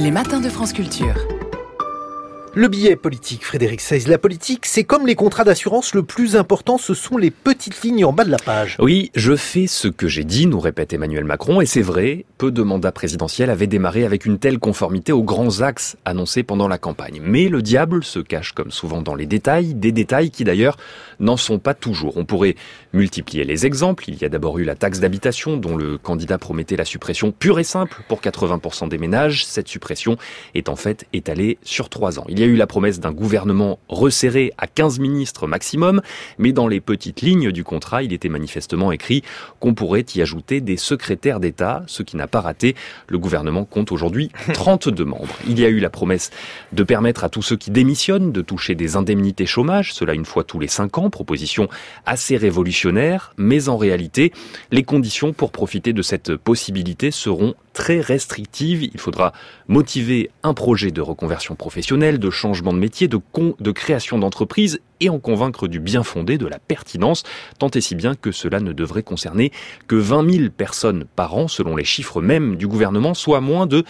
Les matins de France Culture. Le billet politique, Frédéric Seyss. La politique, c'est comme les contrats d'assurance, le plus important, ce sont les petites lignes en bas de la page. Oui, je fais ce que j'ai dit, nous répète Emmanuel Macron, et c'est vrai, peu de mandats présidentiels avaient démarré avec une telle conformité aux grands axes annoncés pendant la campagne. Mais le diable se cache comme souvent dans les détails, des détails qui d'ailleurs n'en sont pas toujours. On pourrait multiplier les exemples. Il y a d'abord eu la taxe d'habitation, dont le candidat promettait la suppression pure et simple pour 80% des ménages. Cette suppression est en fait étalée sur 3 ans. Il y a eu la promesse d'un gouvernement resserré à 15 ministres maximum, mais dans les petites lignes du contrat, il était manifestement écrit qu'on pourrait y ajouter des secrétaires d'État, ce qui n'a pas raté. Le gouvernement compte aujourd'hui 32 membres. Il y a eu la promesse de permettre à tous ceux qui démissionnent de toucher des indemnités chômage, cela une fois tous les 5 ans, proposition assez révolutionnaire, mais en réalité, les conditions pour profiter de cette possibilité seront très restrictives. Il faudra motiver un projet de reconversion professionnelle, de changement de métier, de création d'entreprise et en convaincre du bien fondé, de la pertinence, tant et si bien que cela ne devrait concerner que 20 000 personnes par an, selon les chiffres mêmes du gouvernement, soit moins de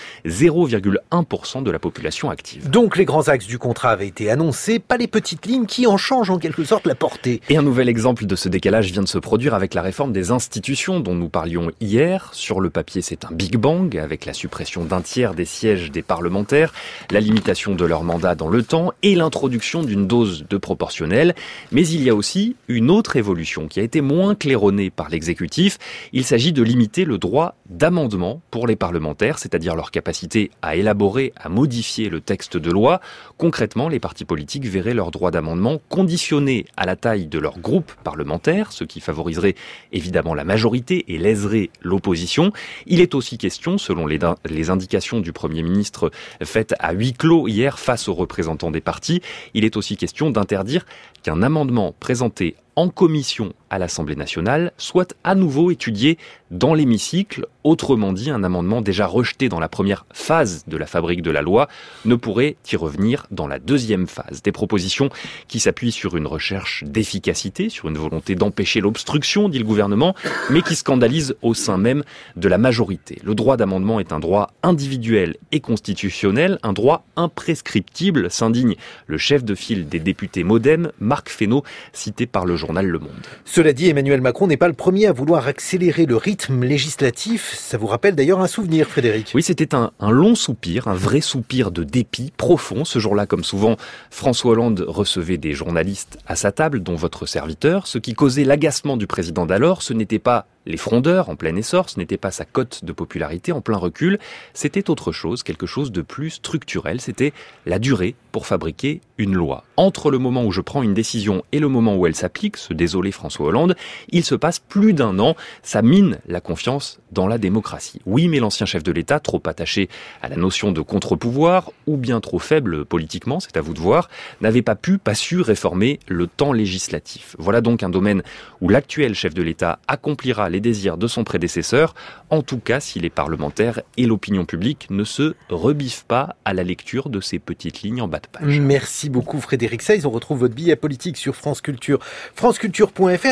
0,1% de la population active. Donc les grands axes du contrat avaient été annoncés, pas les petites lignes qui en changent en quelque sorte la portée. Et un nouvel exemple de ce décalage vient de se produire avec la réforme des institutions dont nous parlions hier. Sur le papier, c'est un Big Bang, avec la suppression d'un tiers des sièges des parlementaires, la limitation de leur mandat dans le temps et l'introduction d'une dose de proportionnelle. Mais il y a aussi une autre évolution qui a été moins claironnée par l'exécutif. Il s'agit de limiter le droit d'amendement pour les parlementaires, c'est-à-dire leur capacité à élaborer, à modifier le texte de loi. Concrètement, les partis politiques verraient leur droit d'amendement conditionné à la taille de leur groupe parlementaire, ce qui favoriserait évidemment la majorité et léserait l'opposition. Il est aussi question, selon les indications du Premier ministre faites à huis clos hier face aux représentants des partis, il est aussi question d'interdire qu'un amendement présenté en commission à l'Assemblée nationale soit à nouveau étudié dans l'hémicycle. Autrement dit, un amendement déjà rejeté dans la première phase de la fabrique de la loi ne pourrait y revenir dans la deuxième phase. Des propositions qui s'appuient sur une recherche d'efficacité, sur une volonté d'empêcher l'obstruction, dit le gouvernement, mais qui scandalisent au sein même de la majorité. Le droit d'amendement est un droit individuel et constitutionnel, un droit imprescriptible, s'indigne le chef de file des députés MoDem, Marc Fesneau, cité par le journal Le Monde. Cela dit, Emmanuel Macron n'est pas le premier à vouloir accélérer le rythme législatif. Ça vous rappelle d'ailleurs un souvenir, Frédéric? Oui, c'était un long soupir, un vrai soupir de dépit profond. Ce jour-là, comme souvent, François Hollande recevait des journalistes à sa table, dont votre serviteur. Ce qui causait l'agacement du président d'alors, ce n'était pas les frondeurs en plein essor, ce n'était pas sa cote de popularité en plein recul, c'était autre chose, quelque chose de plus structurel, c'était la durée pour fabriquer une loi. Entre le moment où je prends une décision et le moment où elle s'applique, ce désolé François Hollande, il se passe plus d'1 an, ça mine la confiance dans la démocratie. Oui, mais l'ancien chef de l'État, trop attaché à la notion de contre-pouvoir, ou bien trop faible politiquement, c'est à vous de voir, n'avait pas su réformer le temps législatif. Voilà donc un domaine où l'actuel chef de l'État accomplira les désirs de son prédécesseur, en tout cas si les parlementaires et l'opinion publique ne se rebiffent pas à la lecture de ces petites lignes en bas de page. Merci beaucoup Frédéric Seyss. On retrouve votre billet politique sur France Culture, franceculture.fr.